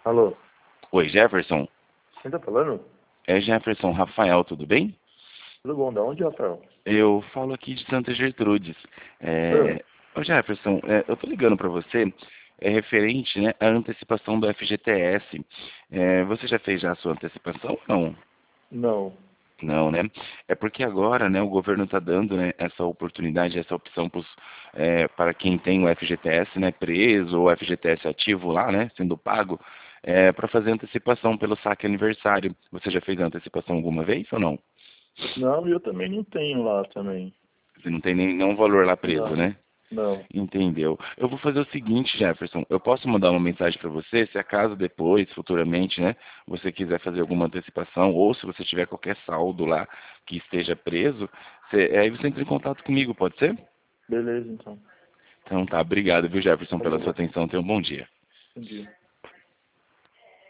Alô, Oi, Jefferson. quem tá falando? É Jefferson Rafael, tudo bem? Tudo bom, da onde, Rafael? Eu falo aqui de Santa Gertrudes. Ah, Ô Jefferson, eu tô ligando para você, referente, né, à antecipação do FGTS. Você já fez já a sua antecipação ou não? não. Não, né? É porque agora, né, o governo está dando, né, essa oportunidade, essa opção para quem tem o FGTS, né, preso ou FGTS ativo lá, né, sendo pago, para fazer antecipação pelo saque aniversário. Você já fez a antecipação alguma vez ou não? Não, e eu também não tenho lá também. Você não tem nenhum valor lá preso, Não, né? não. Entendeu? Eu vou fazer o seguinte, Jefferson. Eu posso mandar uma mensagem para você, se acaso depois, futuramente, né, você quiser fazer alguma antecipação, ou se você tiver qualquer saldo lá que esteja preso, aí você entra em contato comigo, pode ser? Beleza, então. Então tá, obrigado, viu, Jefferson, Tá pela sua bom. atenção. Tenha um bom dia. Entendi.